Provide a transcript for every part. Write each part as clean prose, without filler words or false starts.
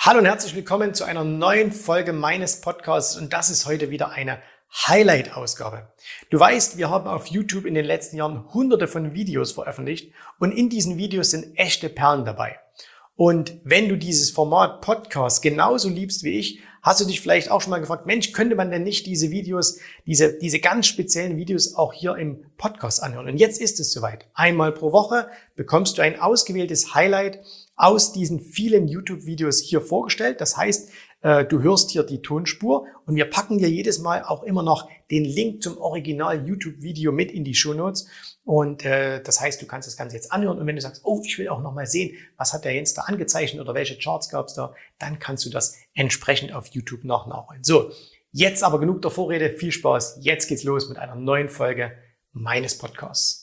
Hallo und herzlich willkommen zu einer neuen Folge meines Podcasts und das ist heute wieder eine Highlight-Ausgabe. Du weißt, wir haben auf YouTube in den letzten Jahren hunderte von Videos veröffentlicht und in diesen Videos sind echte Perlen dabei. Und wenn du dieses Format Podcast genauso liebst wie ich, hast du dich vielleicht auch schon mal gefragt, Mensch, könnte man denn nicht diese Videos, diese ganz speziellen Videos auch hier im Podcast anhören? Und jetzt ist es soweit. Einmal pro Woche bekommst du ein ausgewähltes Highlight aus diesen vielen YouTube-Videos hier vorgestellt. Das heißt, du hörst hier die Tonspur und wir packen dir jedes Mal auch immer noch den Link zum Original-YouTube-Video mit in die Shownotes. Und das heißt, du kannst das Ganze jetzt anhören und wenn du sagst, oh, ich will auch noch mal sehen, was hat der Jens da angezeichnet oder welche Charts gab es da, dann kannst du das entsprechend auf YouTube noch nachholen. So, jetzt aber genug der Vorrede, viel Spaß. Jetzt geht's los mit einer neuen Folge meines Podcasts.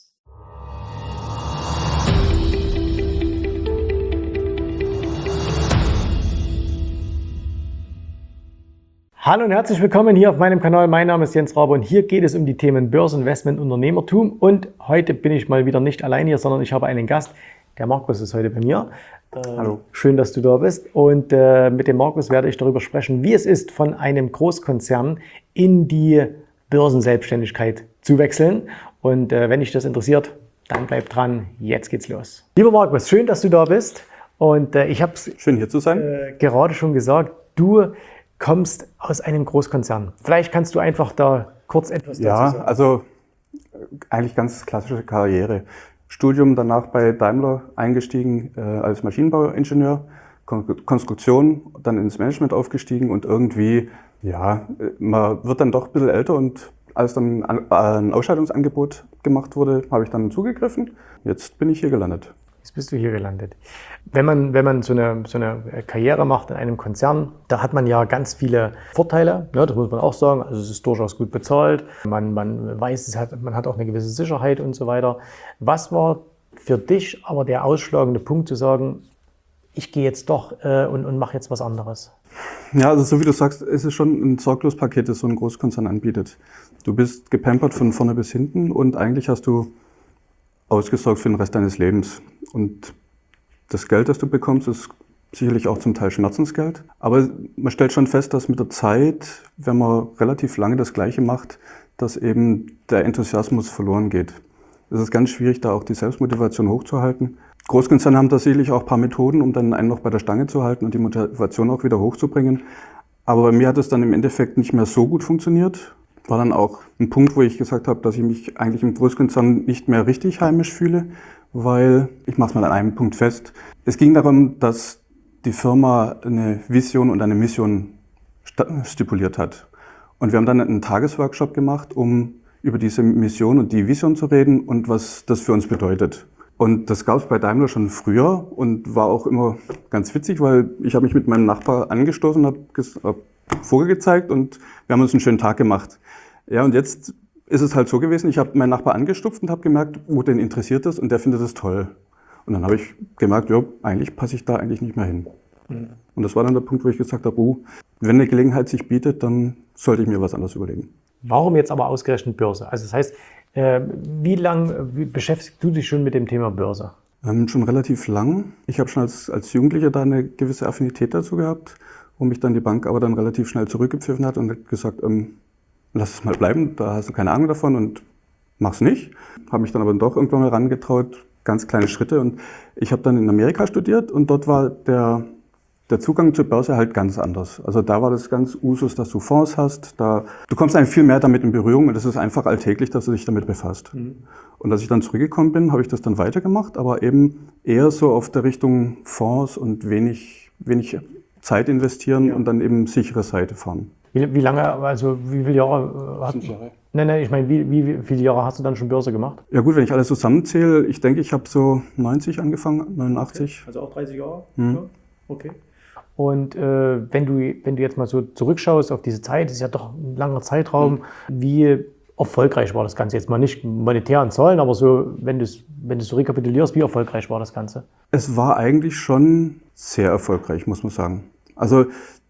Hallo und herzlich willkommen hier auf meinem Kanal. Mein Name ist Jens Rabe und hier geht es um die Themen Börse, Investment, Unternehmertum. Und heute bin ich mal wieder nicht allein hier, sondern ich habe einen Gast. Der Markus ist heute bei mir. Hallo. Schön, dass du da bist. Und mit dem Markus werde ich darüber sprechen, wie es ist, von einem Großkonzern in die Börsenselbstständigkeit zu wechseln. Und wenn dich das interessiert, dann bleib dran. Jetzt geht's los. Lieber Markus, schön, dass du da bist. Und ich habe es schön hier zu sein. Gerade schon gesagt, du kommst aus einem Großkonzern. Vielleicht kannst du einfach da kurz etwas dazu sagen. Ja, also eigentlich ganz klassische Karriere. Studium danach bei Daimler eingestiegen als Maschinenbauingenieur, Konstruktion, dann ins Management aufgestiegen und irgendwie, ja, man wird dann doch ein bisschen älter und als dann ein Ausscheidungsangebot gemacht wurde, habe ich dann zugegriffen. Jetzt bin ich hier gelandet. Jetzt bist du hier gelandet. Wenn man so eine Karriere macht in einem Konzern, da hat man ja ganz viele Vorteile, ne, das muss man auch sagen. Also es ist durchaus gut bezahlt, man weiß, man hat auch eine gewisse Sicherheit und so weiter. Was war für dich aber der ausschlagende Punkt zu sagen, ich gehe jetzt doch und mache jetzt was anderes? Ja, also so wie du sagst, es ist schon ein Sorglospaket, das so ein Großkonzern anbietet. Du bist gepampert von vorne bis hinten und eigentlich hast du ausgesorgt für den Rest deines Lebens. Und das Geld, das du bekommst, ist sicherlich auch zum Teil Schmerzensgeld. Aber man stellt schon fest, dass mit der Zeit, wenn man relativ lange das Gleiche macht, dass eben der Enthusiasmus verloren geht. Es ist ganz schwierig, da auch die Selbstmotivation hochzuhalten. Großkonzerne haben da sicherlich auch ein paar Methoden, um dann einen noch bei der Stange zu halten und die Motivation auch wieder hochzubringen. Aber bei mir hat es dann im Endeffekt nicht mehr so gut funktioniert. War dann auch ein Punkt, wo ich gesagt habe, dass ich mich eigentlich im Großkonzern nicht mehr richtig heimisch fühle, weil, ich mache es mal an einem Punkt fest, es ging darum, dass die Firma eine Vision und eine Mission stipuliert hat. Und wir haben dann einen Tagesworkshop gemacht, um über diese Mission und die Vision zu reden und was das für uns bedeutet. Und das gab es bei Daimler schon früher und war auch immer ganz witzig, weil ich habe mich mit meinem Nachbar angestoßen, habe Vogel gezeigt und wir haben uns einen schönen Tag gemacht. Ja, und jetzt ist es halt so gewesen, ich habe meinen Nachbar angestupft und habe gemerkt, den interessiert das und der findet das toll. Und dann habe ich gemerkt, ja, eigentlich passe ich da eigentlich nicht mehr hin. Und das war dann der Punkt, wo ich gesagt habe, wenn eine Gelegenheit sich bietet, dann sollte ich mir was anderes überlegen. Warum jetzt aber ausgerechnet Börse? Also das heißt, wie lange beschäftigst du dich schon mit dem Thema Börse? Schon relativ lang. Ich habe schon als Jugendlicher da eine gewisse Affinität dazu gehabt, wo mich dann die Bank aber dann relativ schnell zurückgepfiffen hat und hat gesagt, lass es mal bleiben, da hast du keine Ahnung davon und mach's nicht. Habe mich dann aber doch irgendwann mal rangetraut, ganz kleine Schritte. Und ich habe dann in Amerika studiert und dort war der Zugang zur Börse halt ganz anders. Also da war das ganz Usus, dass du Fonds hast. Du kommst eigentlich viel mehr damit in Berührung und es ist einfach alltäglich, dass du dich damit befasst. Und als ich dann zurückgekommen bin, habe ich das dann weitergemacht, aber eben eher so auf der Richtung Fonds und wenig Zeit investieren und dann eben sichere Seite fahren. Wie lange, also wie viele Jahre hast du? 5 Jahre. Nein, ich meine, wie viele Jahre hast du dann schon Börse gemacht? Ja gut, wenn ich alles zusammenzähle, ich denke, ich habe so 90 angefangen, 89. Okay. Also auch 30 Jahre? Ja. Okay. Und wenn du jetzt mal so zurückschaust auf diese Zeit, das ist ja doch ein langer Zeitraum, wie erfolgreich war das Ganze? Jetzt mal nicht monetär an Zahlen, aber so, wenn du so rekapitulierst, wie erfolgreich war das Ganze? Es war eigentlich schon sehr erfolgreich, muss man sagen. Also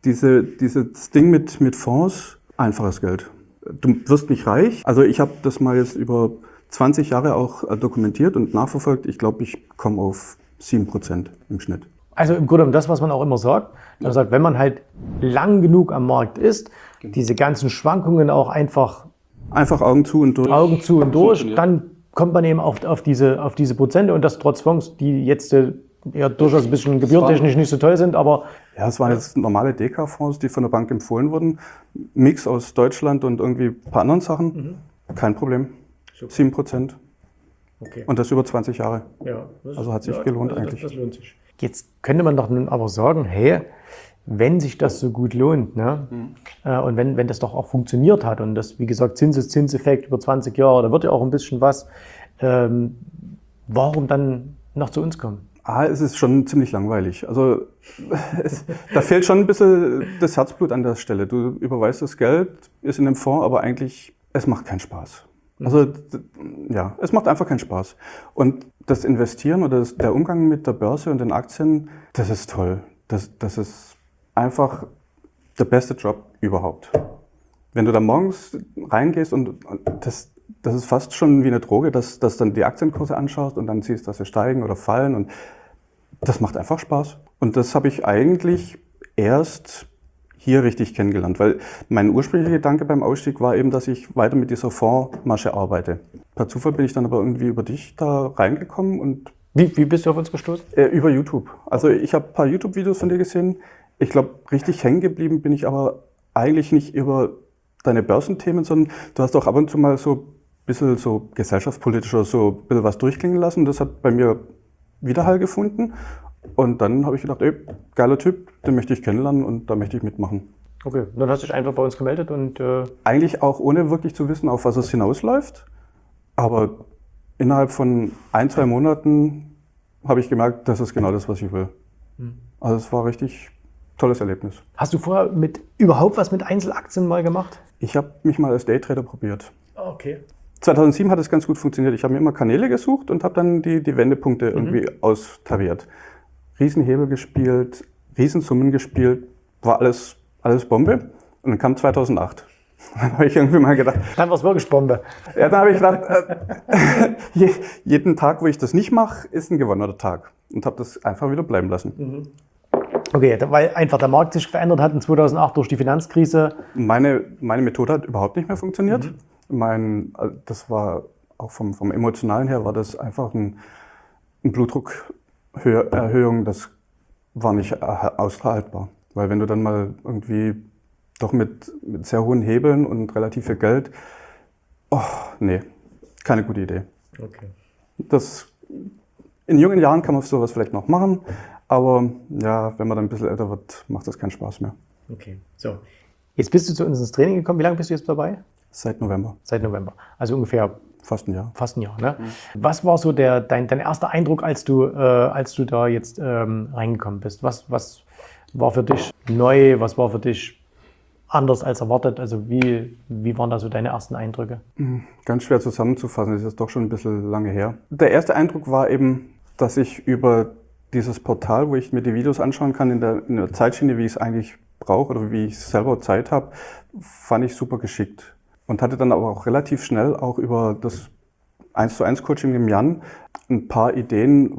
dieses Ding mit Fonds, einfaches Geld. Du wirst nicht reich. Also ich habe das mal jetzt über 20 Jahre auch dokumentiert und nachverfolgt. Ich glaube, ich komme auf 7% im Schnitt. Also im Grunde genommen das, was man auch immer sagt. Man sagt, wenn man halt lang genug am Markt ist, diese ganzen Schwankungen auch einfach Augen zu und durch. Augen zu und durch, dann kommt man eben auf diese Prozente und das trotz Fonds, die jetzt ja durchaus ein bisschen gebührentechnisch nicht so toll sind, aber... Ja, es waren jetzt normale DK-Fonds, die von der Bank empfohlen wurden. Mix aus Deutschland und irgendwie ein paar anderen Sachen. Kein Problem. 7%. Okay. Und das über 20 Jahre. Ja, Also hat sich gelohnt eigentlich. Das lohnt sich. Jetzt könnte man doch nun aber sagen, hey, wenn sich das so gut lohnt, ne? Und wenn das doch auch funktioniert hat und das, wie gesagt, Zinseszinseffekt über 20 Jahre, da wird ja auch ein bisschen was, warum dann noch zu uns kommen? Es ist schon ziemlich langweilig. Also da fehlt schon ein bisschen das Herzblut an der Stelle. Du überweist das Geld, ist in dem Fonds, aber eigentlich, es macht keinen Spaß. Also ja, es macht einfach keinen Spaß. Und das Investieren oder der Umgang mit der Börse und den Aktien, das ist toll. Das ist einfach der beste Job überhaupt. Wenn du da morgens reingehst und das ist fast schon wie eine Droge, dass dann die Aktienkurse anschaust und dann siehst, dass sie steigen oder fallen und das macht einfach Spaß. Und das habe ich eigentlich erst hier richtig kennengelernt, weil mein ursprünglicher Gedanke beim Ausstieg war eben, dass ich weiter mit dieser Fondsmasche arbeite. Per Zufall bin ich dann aber irgendwie über dich da reingekommen und... Wie bist du auf uns gestoßen? Über YouTube. Also ich habe ein paar YouTube-Videos von dir gesehen. Ich glaube, richtig hängen geblieben bin ich aber eigentlich nicht über deine Börsenthemen, sondern du hast auch ab und zu mal so ein bisschen so gesellschaftspolitisch oder so ein bisschen was durchklingen lassen. Das hat bei mir Widerhall gefunden. Und dann habe ich gedacht, ey, geiler Typ, den möchte ich kennenlernen und da möchte ich mitmachen. Okay, dann hast du dich einfach bei uns gemeldet und... Eigentlich auch ohne wirklich zu wissen, auf was es hinausläuft. Aber innerhalb von 1-2 Monaten habe ich gemerkt, das ist genau das, was ich will. Also es war richtig tolles Erlebnis. Hast du vorher überhaupt was mit Einzelaktien mal gemacht? Ich habe mich mal als Daytrader probiert. Okay. 2007 hat es ganz gut funktioniert. Ich habe mir immer Kanäle gesucht und habe dann die Wendepunkte irgendwie austariert. Riesenhebel gespielt, Riesensummen gespielt, war alles Bombe. Und dann kam 2008. Dann habe ich irgendwie mal gedacht... Dann war es wirklich Bombe. Ja, dann habe ich gedacht, jeden Tag, wo ich das nicht mache, ist ein gewonnener Tag. Und habe das einfach wieder bleiben lassen. Okay, weil einfach der Markt sich verändert hat in 2008 durch die Finanzkrise. Meine Methode hat überhaupt nicht mehr funktioniert. Das war auch vom Emotionalen her, war das einfach ein Blutdruckerhöhung, das war nicht aushaltbar. Weil wenn du dann mal irgendwie doch mit sehr hohen Hebeln und relativ viel Geld, nee, keine gute Idee. Okay. In jungen Jahren kann man sowas vielleicht noch machen, aber ja, wenn man dann ein bisschen älter wird, macht das keinen Spaß mehr. Okay, so. Jetzt bist du zu uns ins Training gekommen. Wie lange bist du jetzt dabei? Seit November. Seit November. Also ungefähr fast ein Jahr. Fast ein Jahr, ne? Was war so dein erster Eindruck, als du da jetzt reingekommen bist? Was war für dich neu? Was war für dich anders als erwartet? Also wie waren da so deine ersten Eindrücke? Ganz schwer zusammenzufassen, das ist doch schon ein bisschen lange her. Der erste Eindruck war eben, dass ich über dieses Portal, wo ich mir die Videos anschauen kann, in der Zeitschiene, wie ich es eigentlich brauche oder wie ich selber Zeit habe, fand ich super geschickt. Und hatte dann aber auch relativ schnell auch über das 1:1 Coaching im Jan ein paar Ideen,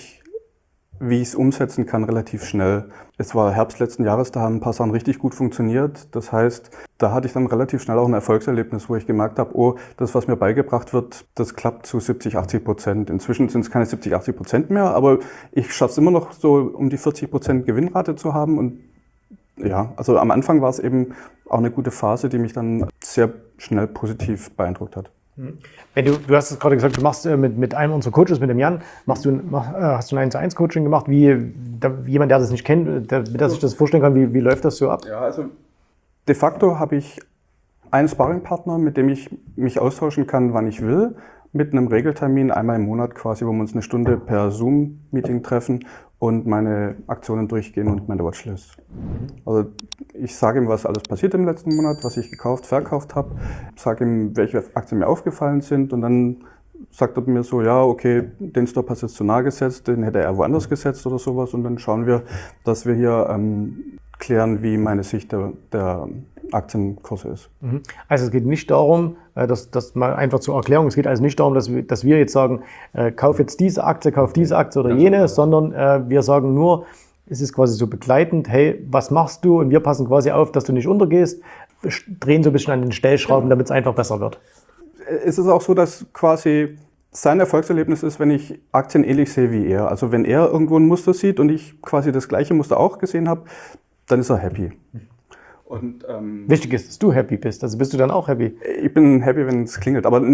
wie ich es umsetzen kann, relativ schnell. Es war Herbst letzten Jahres, da haben ein paar Sachen richtig gut funktioniert. Das heißt, da hatte ich dann relativ schnell auch ein Erfolgserlebnis, wo ich gemerkt habe, das, was mir beigebracht wird, das klappt zu 70-80%. Inzwischen sind es keine 70-80% mehr, aber ich schaffe es immer noch so, um die 40% Gewinnrate zu haben. Und ja, also am Anfang war es eben auch eine gute Phase, die mich dann sehr schnell positiv beeindruckt hat. Wenn du hast es gerade gesagt, du machst mit einem unserer Coaches, mit dem Jan, hast du ein 1:1 Coaching gemacht. Jemand, der das nicht kennt, der sich das vorstellen kann, wie läuft das so ab? Ja, also de facto habe ich einen Sparringpartner, mit dem ich mich austauschen kann, wann ich will, mit einem Regeltermin einmal im Monat quasi, wo wir uns eine Stunde per Zoom-Meeting treffen und meine Aktionen durchgehen und meine Watchlist. Also ich sage ihm, was alles passiert im letzten Monat, was ich gekauft, verkauft habe, sage ihm, welche Aktien mir aufgefallen sind und dann sagt er mir so, ja, okay, den Stop hast du jetzt zu nah gesetzt, den hätte er woanders gesetzt oder sowas und dann schauen wir, dass wir hier klären, wie meine Sicht der Aktienkurse ist. Also es geht nicht darum, das mal einfach zur Erklärung, es geht also nicht darum, dass wir jetzt sagen, kauf jetzt diese Aktie oder jene, sondern wir sagen nur, ist es quasi so begleitend, hey, was machst du? Und wir passen quasi auf, dass du nicht untergehst, drehen so ein bisschen an den Stellschrauben, damit es einfach besser wird. Es ist auch so, dass quasi sein Erfolgserlebnis ist, wenn ich Aktien ähnlich sehe wie er. Also wenn er irgendwo ein Muster sieht und ich quasi das gleiche Muster auch gesehen habe, dann ist er happy. Und, wichtig ist, dass du happy bist. Also bist du dann auch happy? Ich bin happy, wenn es klingelt. Aber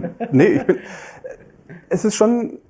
es ist schon,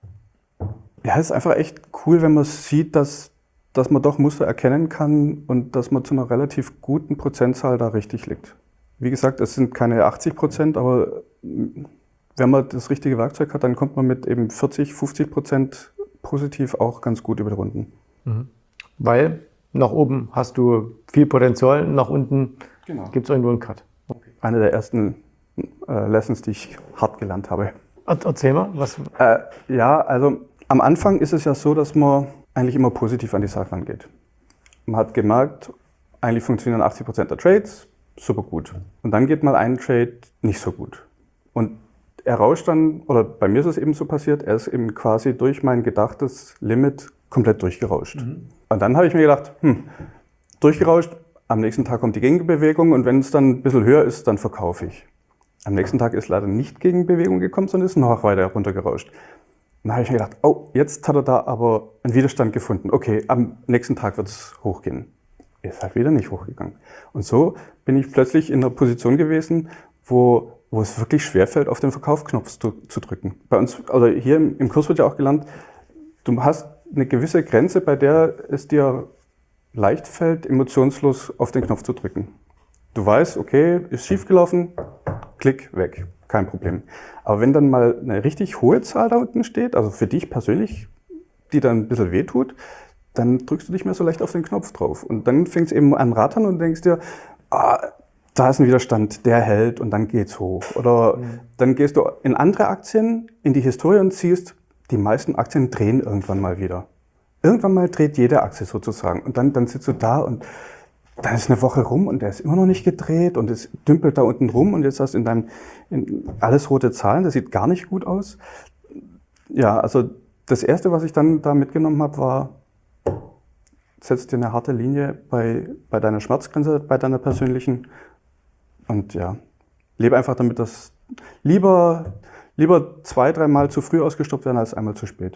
ja, es ist einfach echt cool, wenn man sieht, dass man doch Muster erkennen kann und dass man zu einer relativ guten Prozentzahl da richtig liegt. Wie gesagt, es sind keine 80%, aber wenn man das richtige Werkzeug hat, dann kommt man mit eben 40-50% positiv auch ganz gut über die Runden. Weil nach oben hast du viel Potenzial, nach unten gibt es irgendwo einen Cut. Okay. Eine der ersten Lessons, die ich hart gelernt habe. Erzähl mal, was? Ja, also am Anfang ist es ja so, dass man eigentlich immer positiv an die Sache rangeht. Man hat gemerkt, eigentlich funktionieren 80% der Trades super gut. Und dann geht mal ein Trade nicht so gut. Und er rauscht dann, oder bei mir ist es eben so passiert, er ist eben quasi durch mein gedachtes Limit komplett durchgerauscht. Und dann habe ich mir gedacht, durchgerauscht, am nächsten Tag kommt die Gegenbewegung und wenn es dann ein bisschen höher ist, dann verkaufe ich. Am nächsten Tag ist leider nicht Gegenbewegung gekommen, sondern ist noch weiter runtergerauscht. Dann habe ich mir gedacht, oh, jetzt hat er da aber einen Widerstand gefunden. Okay, am nächsten Tag wird es hochgehen. Ist halt wieder nicht hochgegangen. Und so bin ich plötzlich in einer Position gewesen, wo es wirklich schwerfällt, auf den Verkaufsknopf zu drücken. Bei uns, also hier im Kurs wird ja auch gelernt, du hast eine gewisse Grenze, bei der es dir leicht fällt, emotionslos auf den Knopf zu drücken. Du weißt, okay, ist schiefgelaufen, klick, weg, kein Problem. Aber wenn dann mal eine richtig hohe Zahl da unten steht, also für dich persönlich, die dann ein bisschen wehtut, dann drückst du nicht mehr so leicht auf den Knopf drauf. Und dann fängt es eben an rattern und denkst dir, da ist ein Widerstand, der hält und dann geht's hoch. Oder dann gehst du in andere Aktien, in die Historie und siehst, die meisten Aktien drehen irgendwann mal wieder. Irgendwann mal dreht jede Aktie sozusagen. Und dann sitzt du da und dann ist eine Woche rum und der ist immer noch nicht gedreht und es dümpelt da unten rum und jetzt hast du alles rote Zahlen, das sieht gar nicht gut aus. Ja, also das Erste, was ich dann da mitgenommen habe, war, setz dir eine harte Linie bei deiner Schmerzgrenze, bei deiner persönlichen und ja, lebe einfach damit, dass lieber 2-3 Mal zu früh ausgestoppt werden als einmal zu spät.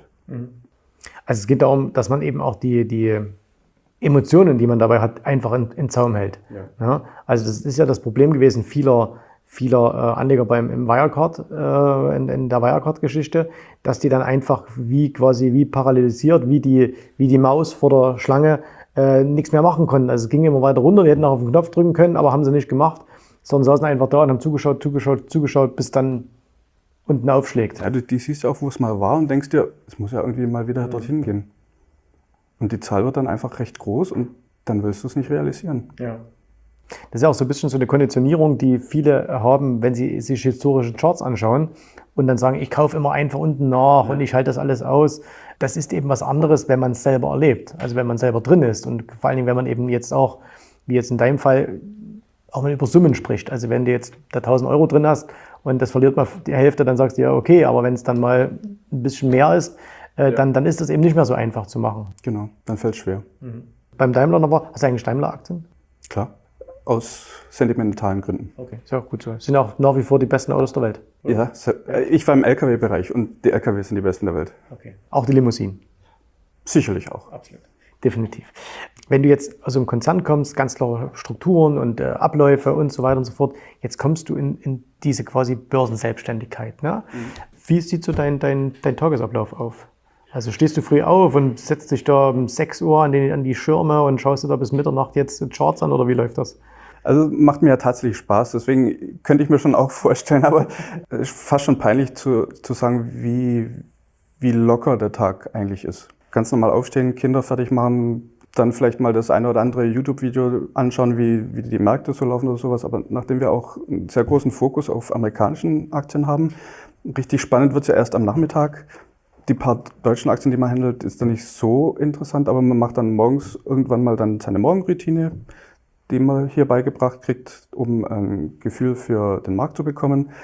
Also es geht darum, dass man eben auch die Emotionen, die man dabei hat, einfach in Zaum hält. Ja, also das ist ja das Problem gewesen vieler Anleger im Wirecard, in der Wirecard-Geschichte, dass die dann einfach wie paralysiert, wie die Maus vor der Schlange nichts mehr machen konnten. Also es ging immer weiter runter, die hätten auch auf den Knopf drücken können, aber haben sie nicht gemacht, sondern saßen einfach da und haben zugeschaut, bis dann unten aufschlägt. Ja, du siehst ja auch, wo es mal war und denkst dir, es muss ja irgendwie mal wieder dorthin gehen. Und die Zahl wird dann einfach recht groß und dann willst du es nicht realisieren. Ja. Das ist ja auch so ein bisschen so eine Konditionierung, die viele haben, wenn sie sich historische Charts anschauen und dann sagen, ich kaufe immer einfach unten nach und ich halte das alles aus. Das ist eben was anderes, wenn man es selber erlebt, also wenn man selber drin ist und vor allen Dingen, wenn man eben jetzt auch, wie jetzt in deinem Fall, auch mal über Summen spricht. Also wenn du jetzt da 1.000 Euro drin hast und das verliert mal die Hälfte, dann sagst du ja okay, aber wenn es dann mal ein bisschen mehr ist, dann ist das eben nicht mehr so einfach zu machen. Genau, dann fällt es schwer. Beim Daimler noch hast du eigentlich Daimler-Aktien? Klar, aus sentimentalen Gründen. Okay, ist ja auch gut so. Sind auch nach wie vor die besten Autos der Welt. Oder? Ja, ich war im LKW-Bereich und die LKWs sind die besten der Welt. Okay. Auch die Limousinen? Sicherlich auch. Absolut. Definitiv. Wenn du jetzt aus einem Konzern kommst, ganz klare Strukturen und Abläufe und so weiter und so fort, jetzt kommst du in diese quasi Börsenselbstständigkeit. Ne? Wie sieht so dein Tagesablauf auf? Also stehst du früh auf und setzt dich da um 6 Uhr an die Schirme und schaust du da bis Mitternacht jetzt Charts an oder wie läuft das? Also macht mir ja tatsächlich Spaß, deswegen könnte ich mir schon auch vorstellen, aber es ist fast schon peinlich zu sagen, wie locker der Tag eigentlich ist. Ganz normal aufstehen, Kinder fertig machen, dann vielleicht mal das eine oder andere YouTube-Video anschauen, wie die Märkte so laufen oder sowas. Aber nachdem wir auch einen sehr großen Fokus auf amerikanischen Aktien haben, richtig spannend wird es ja erst am Nachmittag. Die paar deutschen Aktien, die man handelt, ist dann nicht so interessant, aber man macht dann morgens irgendwann mal dann seine Morgenroutine, die man hier beigebracht kriegt, um ein Gefühl für den Markt zu bekommen.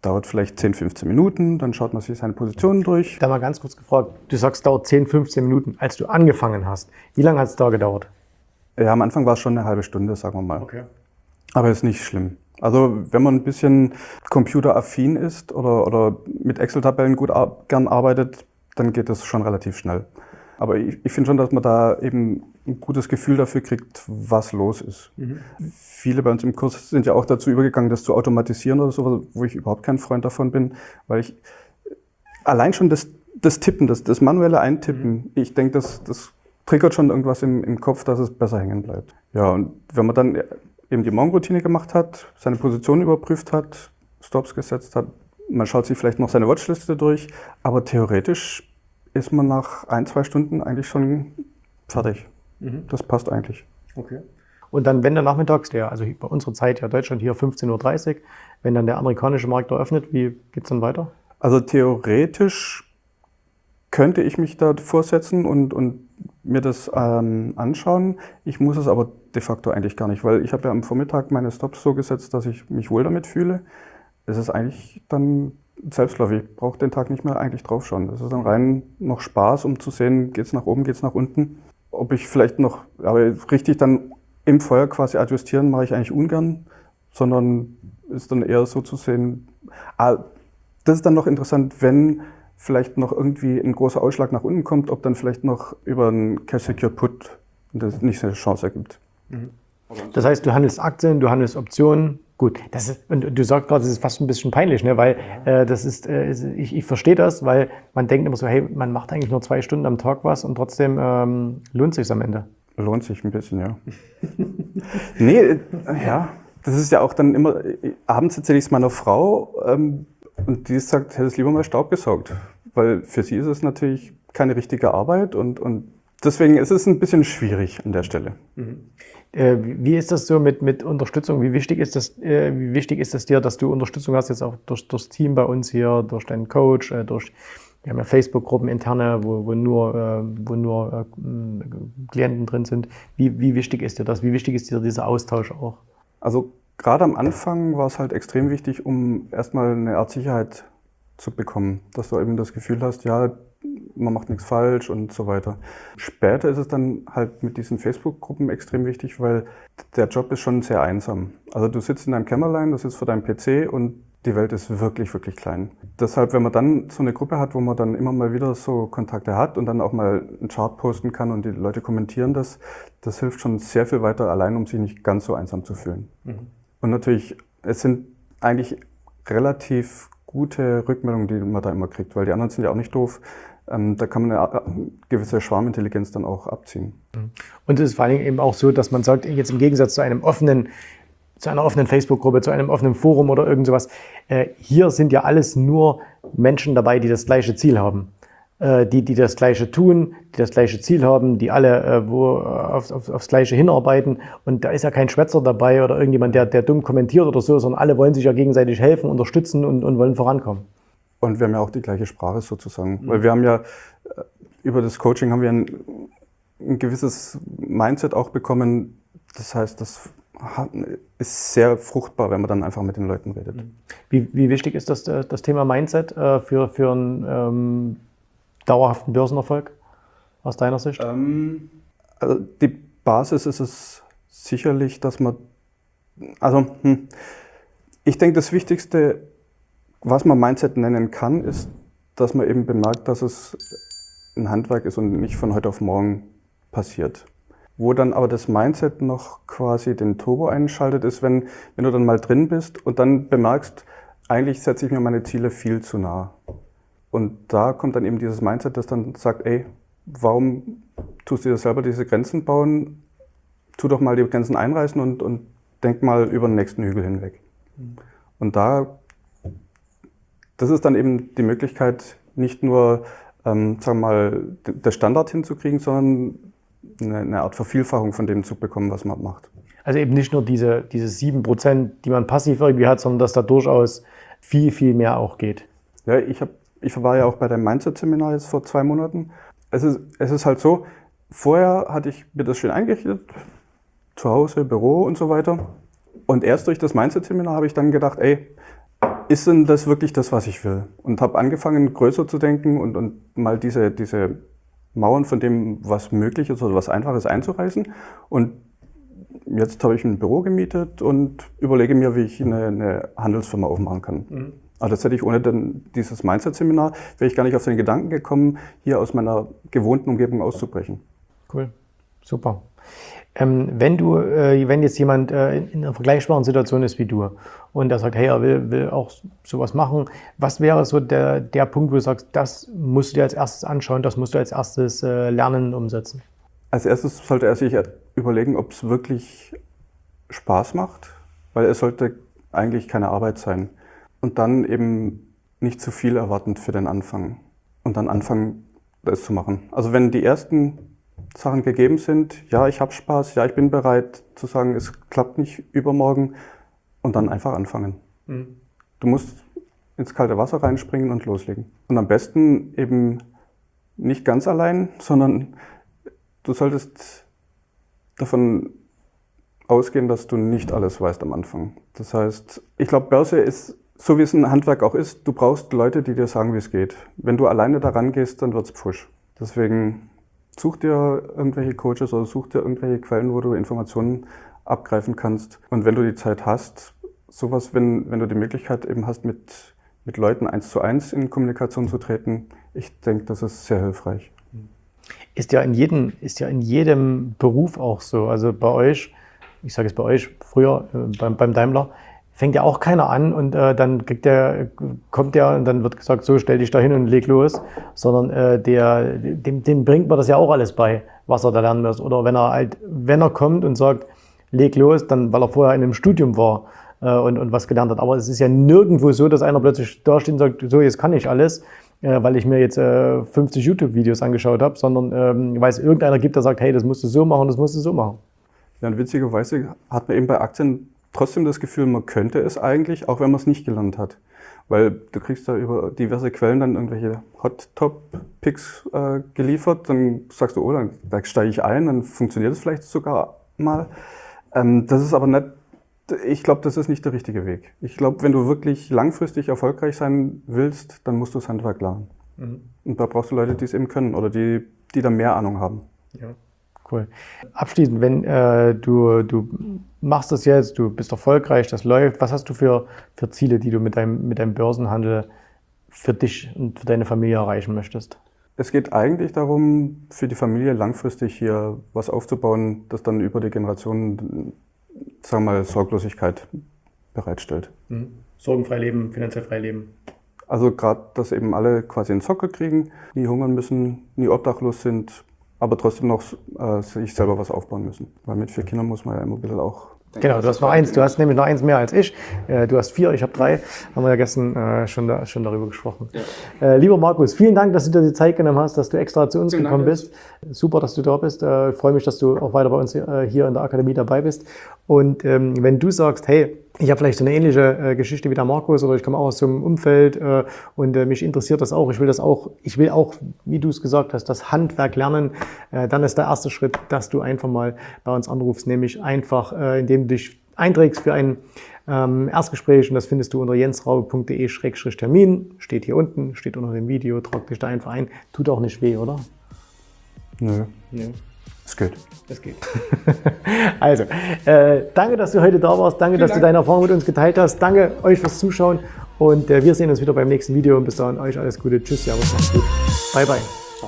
dauert vielleicht 10, 15 Minuten, dann schaut man sich seine Positionen durch. Da mal ganz kurz gefragt, du sagst, es dauert 10, 15 Minuten. Als du angefangen hast, wie lange hat es da gedauert? Ja, am Anfang war es schon eine halbe Stunde, sagen wir mal. Okay. Aber ist nicht schlimm. Also wenn man ein bisschen computeraffin ist oder mit Excel-Tabellen gern arbeitet, dann geht das schon relativ schnell. Aber ich finde schon, dass man da eben ein gutes Gefühl dafür kriegt, was los ist. Viele bei uns im Kurs sind ja auch dazu übergegangen, das zu automatisieren oder so, wo ich überhaupt kein Freund davon bin, weil ich allein schon das Tippen, das manuelle Eintippen, ich denke, das triggert schon irgendwas im Kopf, dass es besser hängen bleibt. Ja, und wenn man dann eben die Morgenroutine gemacht hat, seine Position überprüft hat, Stops gesetzt hat, man schaut sich vielleicht noch seine Watchliste durch, aber theoretisch ist man nach 1, 2 Stunden eigentlich schon fertig. Das passt eigentlich. Okay. Und dann, wenn der nachmittags, also bei unserer Zeit ja Deutschland hier 15:30 Uhr, wenn dann der amerikanische Markt eröffnet, wie geht es dann weiter? Also theoretisch könnte ich mich da vorsetzen und mir das anschauen. Ich muss es aber de facto eigentlich gar nicht, weil ich habe ja am Vormittag meine Stops so gesetzt, dass ich mich wohl damit fühle. Es ist eigentlich dann selbstläufig. Ich brauche den Tag nicht mehr eigentlich draufschauen. Das ist dann rein noch Spaß, um zu sehen, geht es nach oben, geht es nach unten. Ob ich vielleicht noch, aber richtig dann im Feuer quasi adjustieren, mache ich eigentlich ungern, sondern ist dann eher so zu sehen. Das ist dann noch interessant, wenn vielleicht noch irgendwie ein großer Ausschlag nach unten kommt, ob dann vielleicht noch über einen Cash Secure Put das nicht so eine Chance ergibt. Das heißt, du handelst Aktien, du handelst Optionen. Gut, und du sagst gerade, das ist fast ein bisschen peinlich, ne? Weil ich verstehe das, weil man denkt immer so, hey, man macht eigentlich nur 2 Stunden am Tag was und trotzdem lohnt es sich am Ende. Lohnt sich ein bisschen, ja. Nee, ja, das ist ja auch dann immer, abends erzähle ich es meiner Frau und die sagt, hätte es lieber mal Staub gesaugt, weil für sie ist es natürlich keine richtige Arbeit und deswegen ist es ein bisschen schwierig an der Stelle. Wie ist das so mit Unterstützung? Wie wichtig ist das dir, dass du Unterstützung hast, jetzt auch durchs Team bei uns hier, durch deinen Coach, wir haben ja Facebook-Gruppen interne, wo nur Klienten drin sind. Wie wichtig ist dir das? Wie wichtig ist dir dieser Austausch auch? Also gerade am Anfang war es halt extrem wichtig, um erstmal eine Art Sicherheit zu bekommen, dass du eben das Gefühl hast, ja, man macht nichts falsch und so weiter. Später ist es dann halt mit diesen Facebook-Gruppen extrem wichtig, weil der Job ist schon sehr einsam. Also du sitzt in deinem Kämmerlein, du sitzt vor deinem PC und die Welt ist wirklich, wirklich klein. Deshalb, wenn man dann so eine Gruppe hat, wo man dann immer mal wieder so Kontakte hat und dann auch mal einen Chart posten kann und die Leute kommentieren das hilft schon sehr viel weiter, allein um sich nicht ganz so einsam zu fühlen. Und natürlich, es sind eigentlich relativ gute Rückmeldungen, die man da immer kriegt, weil die anderen sind ja auch nicht doof. Da kann man eine gewisse Schwarmintelligenz dann auch abziehen. Und es ist vor allem eben auch so, dass man sagt, jetzt im Gegensatz zu einer offenen Facebook-Gruppe, zu einem offenen Forum oder irgend sowas, hier sind ja alles nur Menschen dabei, die das gleiche Ziel haben. Die das Gleiche tun, die das gleiche Ziel haben, die alle aufs Gleiche hinarbeiten. Und da ist ja kein Schwätzer dabei oder irgendjemand, der dumm kommentiert oder so, sondern alle wollen sich ja gegenseitig helfen, unterstützen und wollen vorankommen. Und wir haben ja auch die gleiche Sprache sozusagen. Weil wir haben ja, über das Coaching haben wir ein gewisses Mindset auch bekommen. Das heißt, das ist sehr fruchtbar, wenn man dann einfach mit den Leuten redet. Wie wichtig ist das Thema Mindset für einen dauerhaften Börsenerfolg aus deiner Sicht? Also die Basis ist es sicherlich, dass man, ich denke, das Wichtigste, was man Mindset nennen kann, ist, dass man eben bemerkt, dass es ein Handwerk ist und nicht von heute auf morgen passiert. Wo dann aber das Mindset noch quasi den Turbo einschaltet, ist, wenn du dann mal drin bist und dann bemerkst, eigentlich setze ich mir meine Ziele viel zu nah. Und da kommt dann eben dieses Mindset, das dann sagt, ey, warum tust du dir selber diese Grenzen bauen? Tu doch mal die Grenzen einreißen und denk mal über den nächsten Hügel hinweg. Und das ist dann eben die Möglichkeit, nicht nur, sagen wir mal, das Standard hinzukriegen, sondern eine Art Vervielfachung von dem zu bekommen, was man macht. Also eben nicht nur diese 7%, die man passiv irgendwie hat, sondern dass da durchaus viel, viel mehr auch geht. Ja, ich war ja auch bei deinem Mindset-Seminar jetzt vor 2 Monaten. Es ist halt so, vorher hatte ich mir das schön eingerichtet, zu Hause, Büro und so weiter. Und erst durch das Mindset-Seminar habe ich dann gedacht, ey, ist denn das wirklich das, was ich will? Und habe angefangen, größer zu denken und mal diese Mauern von dem, was möglich ist oder was einfach ist, einzureißen. Und jetzt habe ich ein Büro gemietet und überlege mir, wie ich eine Handelsfirma aufmachen kann. Mhm. Aber das hätte ich ohne dieses Mindset-Seminar, wäre ich gar nicht auf den Gedanken gekommen, hier aus meiner gewohnten Umgebung auszubrechen. Cool, super. Wenn jetzt jemand in einer vergleichbaren Situation ist wie du und der sagt, hey, er will auch sowas machen, was wäre so der Punkt, wo du sagst, das musst du dir als erstes anschauen, das musst du als erstes lernen und umsetzen? Als erstes sollte er sich überlegen, ob es wirklich Spaß macht, weil es sollte eigentlich keine Arbeit sein. Und dann eben nicht zu viel erwartend für den Anfang und dann anfangen, das zu machen. Also wenn die ersten Sachen gegeben sind, ja, ich habe Spaß, ja, ich bin bereit zu sagen, es klappt nicht übermorgen und dann einfach anfangen. Mhm. Du musst ins kalte Wasser reinspringen und loslegen. Und am besten eben nicht ganz allein, sondern du solltest davon ausgehen, dass du nicht alles weißt am Anfang. Das heißt, ich glaube, Börse ist, so wie es ein Handwerk auch ist, du brauchst Leute, die dir sagen, wie es geht. Wenn du alleine da rangehst, dann wird's Pfusch. Deswegen such dir irgendwelche Coaches oder such dir irgendwelche Quellen, wo du Informationen abgreifen kannst. Und wenn du die Zeit hast, sowas, wenn du die Möglichkeit eben hast, mit Leuten 1:1 in Kommunikation zu treten, ich denke, das ist sehr hilfreich. Ist ja in jedem Beruf auch so. Also bei euch, ich sage es bei euch, früher beim Daimler, fängt ja auch keiner an und dann kommt der und dann wird gesagt, so stell dich da hin und leg los, sondern dem bringt man das ja auch alles bei, was er da lernen muss. Oder wenn er kommt und sagt, leg los, dann weil er vorher in einem Studium war und was gelernt hat. Aber es ist ja nirgendwo so, dass einer plötzlich da steht und sagt, so jetzt kann ich alles, weil ich mir jetzt 50 YouTube-Videos angeschaut habe, sondern weil es irgendeiner gibt, der sagt, hey, das musst du so machen, das musst du so machen. Ja, und witzigerweise hat man eben bei Aktien trotzdem das Gefühl, man könnte es eigentlich, auch wenn man es nicht gelernt hat. Weil du kriegst da über diverse Quellen dann irgendwelche Hot-Top-Picks geliefert, dann sagst du, oh, dann steige ich ein, dann funktioniert es vielleicht sogar mal. Das ist aber nicht, ich glaube, das ist nicht der richtige Weg. Ich glaube, wenn du wirklich langfristig erfolgreich sein willst, dann musst du das Handwerk lernen. Mhm. Und da brauchst du Leute, die es eben können oder die da mehr Ahnung haben. Ja. Cool. Abschließend, wenn du machst das jetzt, du bist erfolgreich, das läuft, was hast du für Ziele, die du mit deinem Börsenhandel für dich und für deine Familie erreichen möchtest? Es geht eigentlich darum, für die Familie langfristig hier was aufzubauen, das dann über die Generationen, sagen wir mal, Sorglosigkeit bereitstellt. Mhm. Sorgenfrei leben, finanziell frei leben. Also gerade, dass eben alle quasi einen Sockel kriegen, nie hungern müssen, nie obdachlos sind, aber trotzdem noch sich selber was aufbauen müssen. Weil mit 4 Kindern muss man ja immer ein bisschen auch... Genau, du hast noch eins. Du hast nämlich noch eins mehr als ich. Du hast 4, ich habe 3. Haben wir ja gestern schon darüber gesprochen. Ja. Lieber Markus, vielen Dank, dass du dir die Zeit genommen hast, dass du extra zu uns gekommen bist. Super, dass du da bist. Ich freue mich, dass du auch weiter bei uns hier in der Akademie dabei bist. Und wenn du sagst, hey, ich habe vielleicht so eine ähnliche Geschichte wie der Markus oder ich komme auch aus so einem Umfeld und mich interessiert das auch. Ich will auch, wie du es gesagt hast, das Handwerk lernen. Dann ist der erste Schritt, dass du einfach mal bei uns anrufst, nämlich einfach, indem du dich einträgst für ein Erstgespräch und das findest du unter jensraube.de/Termin. Steht hier unten, steht unter dem Video, trag dich da einfach ein. Tut auch nicht weh, oder? Nö. Es geht. Es geht. Also, danke, dass du heute da warst. Danke, dass du deine Erfahrung mit uns geteilt hast. Danke euch fürs Zuschauen. Und wir sehen uns wieder beim nächsten Video. Und bis dahin euch alles Gute. Tschüss, servus, macht's gut. Bye, bye. Ciao.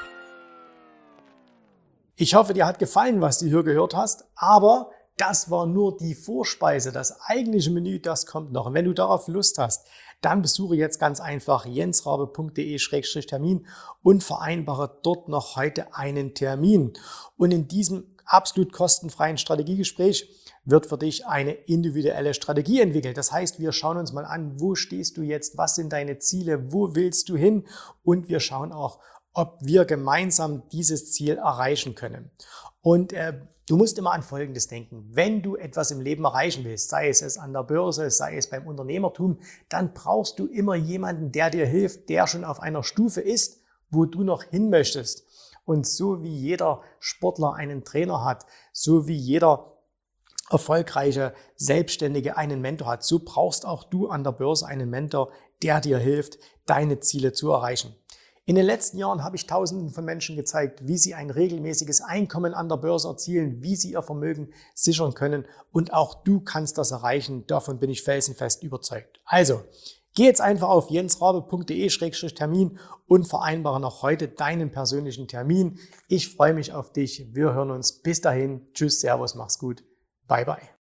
Ich hoffe, dir hat gefallen, was du hier gehört hast. Aber das war nur die Vorspeise. Das eigentliche Menü, das kommt noch. Und wenn du darauf Lust hast, dann besuche jetzt ganz einfach jensraube.de/Termin und vereinbare dort noch heute einen Termin. Und in diesem absolut kostenfreien Strategiegespräch wird für dich eine individuelle Strategie entwickelt. Das heißt, wir schauen uns mal an, wo stehst du jetzt, was sind deine Ziele, wo willst du hin und wir schauen auch, ob wir gemeinsam dieses Ziel erreichen können. Und du musst immer an Folgendes denken. Wenn du etwas im Leben erreichen willst, sei es an der Börse, sei es beim Unternehmertum, dann brauchst du immer jemanden, der dir hilft, der schon auf einer Stufe ist, wo du noch hin möchtest. Und so wie jeder Sportler einen Trainer hat, so wie jeder erfolgreiche Selbstständige einen Mentor hat, so brauchst auch du an der Börse einen Mentor, der dir hilft, deine Ziele zu erreichen. In den letzten Jahren habe ich Tausenden von Menschen gezeigt, wie sie ein regelmäßiges Einkommen an der Börse erzielen, wie sie ihr Vermögen sichern können, und auch du kannst das erreichen. Davon bin ich felsenfest überzeugt. Also, geh jetzt einfach auf jensrabe.de/Termin und vereinbare noch heute deinen persönlichen Termin. Ich freue mich auf dich. Wir hören uns. Bis dahin. Tschüss, Servus, mach's gut. Bye, bye.